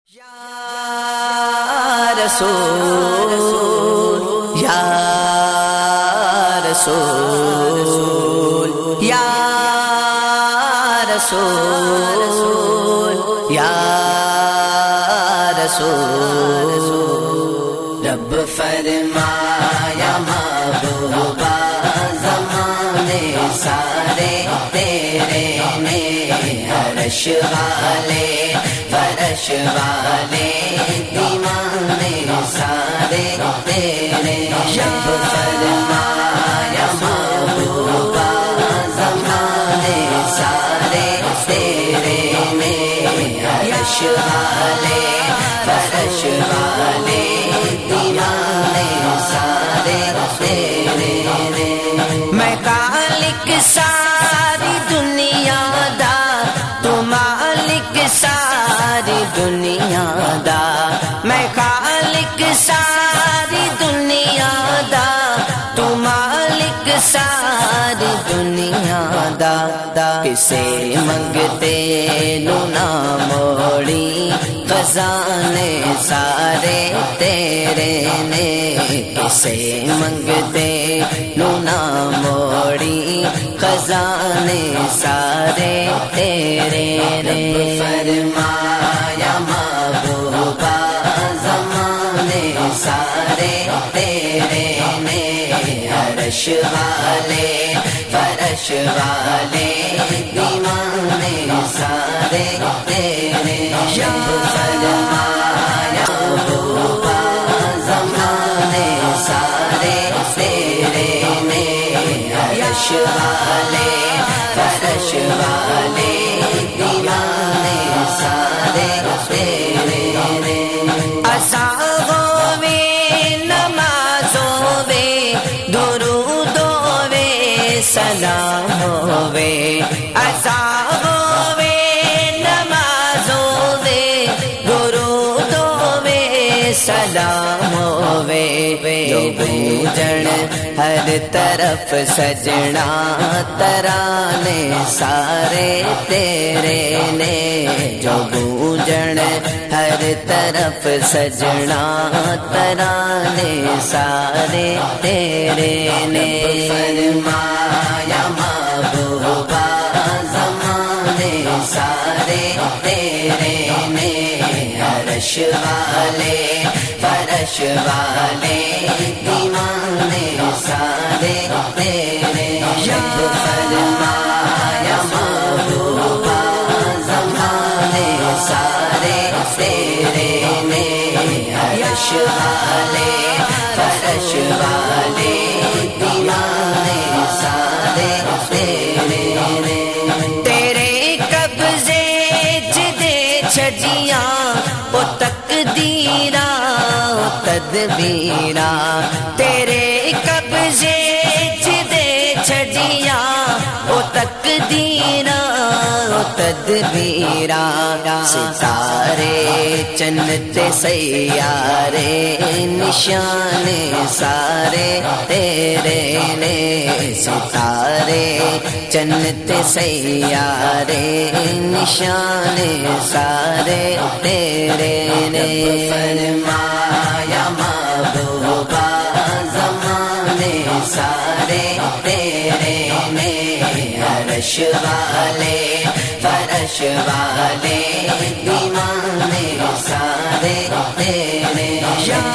یا رسول یا رسول یا رسول یا رسول رب فرمایا محبوبہ زمانے سارے تیرے نے عرش والے فرش والے دیوانے سارے تیرے رب فرمایا محبوبہ زمانے سارے تیرے نے عرش والے فرش والے دیوانے سارے تیرے میں خالق ساری دنیا دا تو مالک ساری دنیا دا میں خالق ساری دنیا دا تو مالک ساری دنیا دا کسے منگتے نو نہ موڑی خزانے سارے تیرے نے کسے منگتے نو نہ موڑی خزانے سارے تیرے نے فرمایا محبوبہ زمانے سارے تیرے نے عرش والے فرش والے دیوانے سارے تیرے رب فرمایا محبوبہ زمانے سارے تیرے نے عرش والے فرش والے دیوانے سارے تیرے اذان ہوے نماز ہوے درود ہوے سلام ہوے اذان ہوے نماز ہوے درود ہوے سلام ہوے جو گونجن ہر طرف سجنا ترانے سارے تیرے نے جو گونجن ہر طرف سجنا ترانے سارے تیرے نے فرمایا محبوبہ زمانے سارے تیرے نے عرش والے فرش والے دیوانے سارے تیرے رب فرمایا محبوبہ زمانے سارے تیرے نے عرش والے فرش والے دیوانے سارے تیرے تیرے قبضے جدے چھجیاں وہ تقدیراں وہ تدبیراں تیرے قبضے جدے چھجیاں وہ تقدیراں وہ تدبیراں ستارے چند سیارے نشانے سارے تیرے نے ستارے چند سیارے نشانے سارے تیرے نے فرمایا محبوبہ زمانے سارے تیرے نے عرش والے فرش والے دیوانے سارے تیرے رب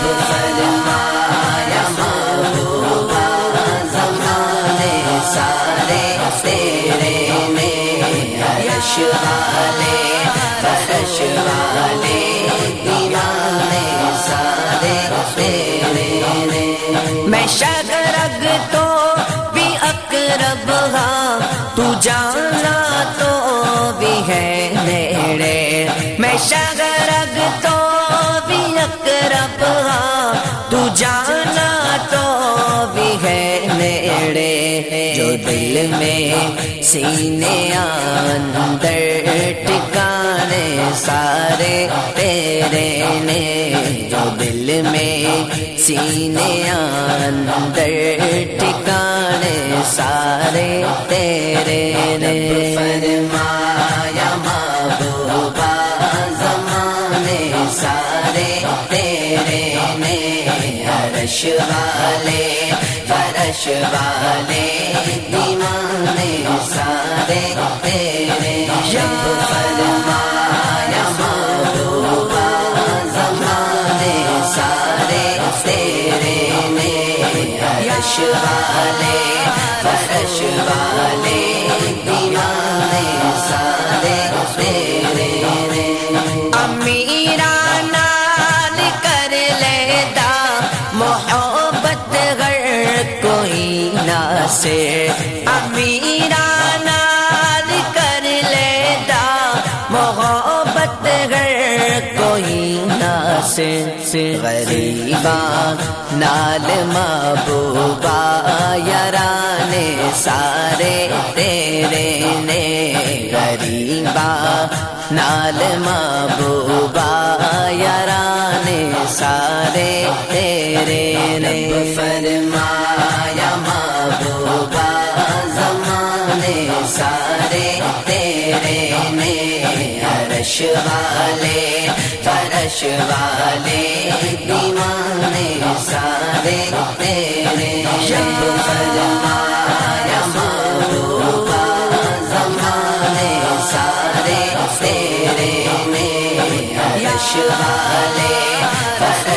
فرمایا محبوبہ زمانے سارے تیرے نے عرش والے فرش والے دیوانے سارے تیرے میں شگرگ تو بھی اقرب ہاں تو جانا تو بھی ہے نیڑے میں شگرگ تو بھی اقرب ہاں تو جانا تو بھی ہے نیڑے جو دل میں سینے اندر ٹھکانے سارے تیرے نے جو دل میں سینے اندر ٹھکانے سارے تیرے نے فرمایا محبوبہ زمانے سارے تیرے نے، عرش والے فرش والے دیوانے سارے تیرے، جب فرمایا محبوبہ زمانے سارے تیرے نے، عرش والے فرش والے دیوانے سارے تیرے نے۔ امیران نال کر لیدا محبت گر کوئی نہ سے، امیران نال کر لیدا محبت گر کوئی نہ سے، غریباں نال محبوبہ یارانے سارے تیرے نے، غریباں نال محبوبہ یارانے سارے تیرے نے، فرمایا محبوبہ زمانے سارے تیرے نے، عرش والے فرش والے دیوانے سارے تیرے، جب فرمایا محبوبہ زمانے سارے تیرے نے، عرش والے فرش